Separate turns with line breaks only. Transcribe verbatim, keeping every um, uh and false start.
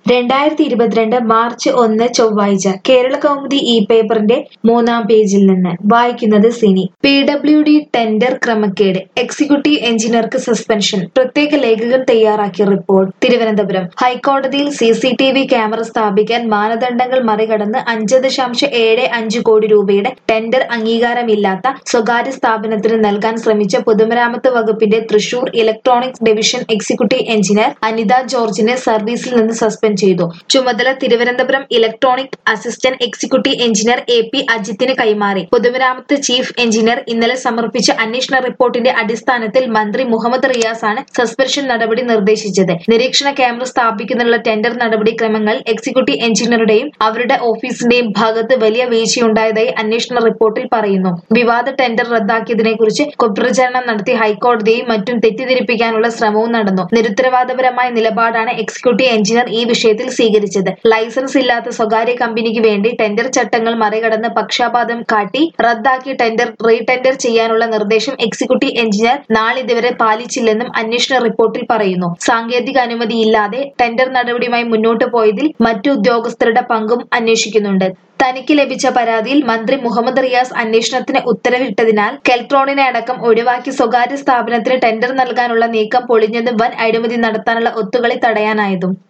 രണ്ടായിരത്തി ഇരുപത്തിരണ്ട് മാർച്ച് ഒന്ന് ചൊവ്വാഴ്ച കേരളകൗമുദി ഈ പേപ്പറിന്റെ മൂന്നാം പേജിൽ നിന്ന് വായിക്കുന്നത് Sini. P W D tender ക്രമക്കേട്, എക്സിക്യൂട്ടീവ് എഞ്ചിനീയർക്ക് സസ്പെൻഷൻ. പ്രത്യേക ലേഖകൻ തയ്യാറാക്കിയ റിപ്പോർട്ട്. തിരുവനന്തപുരം ഹൈക്കോടതിയിൽ C C T V camera സ്ഥാപിക്കാൻ മാനദണ്ഡങ്ങൾ മറികടന്ന് അഞ്ച് ദശാംശം ഏഴ് അഞ്ച് കോടി രൂപയുടെ ടെൻഡർ അംഗീകാരമില്ലാത്ത സ്വകാര്യ സ്ഥാപനത്തിന് നൽകാൻ ശ്രമിച്ച പൊതുമരാമത്ത് വകുപ്പിന്റെ Thrissur electronics division executive engineer Anitha ജോർജിനെ സർവീസിൽ നിന്ന് സസ്പെൻഡ് ചെയ്തു. ചുമതല Thiruvananthapuram electronic assistant executive engineer A P അജിത്തിന് കൈമാറി. പൊതുമരാമത്ത് ചീഫ് എഞ്ചിനീയർ ഇന്നലെ സമർപ്പിച്ച അന്വേഷണ റിപ്പോർട്ടിന്റെ അടിസ്ഥാനത്തിൽ മന്ത്രി മുഹമ്മദ് റിയാസാണ് സസ്പെൻഷൻ നടപടി നിർദ്ദേശിച്ചത്. നിരീക്ഷണ ക്യാമറ സ്ഥാപിക്കുന്നതിനുള്ള ടെൻഡർ നടപടിക്രമങ്ങൾ എക്സിക്യൂട്ടീവ് എഞ്ചിനീയറുടെയും അവരുടെ ഓഫീസിന്റെയും ഭാഗത്ത് വലിയ വീഴ്ചയുണ്ടായതായി അന്വേഷണ റിപ്പോർട്ടിൽ പറയുന്നു. വിവാദ ടെൻഡർ റദ്ദാക്കിയതിനെക്കുറിച്ച് കുപ്രചാരണം നടത്തി ഹൈക്കോടതിയെയും മറ്റും തെറ്റിദ്ധരിപ്പിക്കാനുള്ള ശ്രമവും നടന്നു. നിരുത്തരവാദപരമായ നിലപാടാണ് എക്സിക്യൂട്ടീവ് എഞ്ചിനീയർ ഈ വിഷയത്തിൽ സ്വീകരിച്ചത്. ലൈസൻസ് ഇല്ലാത്ത സ്വകാര്യ കമ്പനിക്ക് വേണ്ടി ടെൻഡർ ചട്ടങ്ങൾ മറികടന്ന് പക്ഷാപാതം കാട്ടി റദ്ദാക്കിയ ടെൻഡർ റീടെൻഡർ ചെയ്യാനുള്ള നിർദ്ദേശം എക്സിക്യൂട്ടീവ് എഞ്ചിനീയർ നാളിതുവരെ പാലിച്ചില്ലെന്നും അന്വേഷണ റിപ്പോർട്ടിൽ പറയുന്നു. സാങ്കേതിക അനുമതിയില്ലാതെ ടെൻഡർ നടപടിയുമായി മുന്നോട്ടു പോയതിൽ മറ്റു ഉദ്യോഗസ്ഥരുടെ പങ്കും അന്വേഷിക്കുന്നുണ്ട്. തനിക്ക് ലഭിച്ച പരാതിയിൽ മന്ത്രി മുഹമ്മദ് റിയാസ് അന്വേഷണത്തിന് ഉത്തരവിട്ടതിനാൽ കെൽട്രോണിനെ അടക്കം ഒഴിവാക്കി സ്വകാര്യ സ്ഥാപനത്തിന് ടെൻഡർ നൽകാനുള്ള നീക്കം പൊളിഞ്ഞതും വൻ അഴിമതി നടത്താനുള്ള ഒത്തുകളി തടയാനായതും.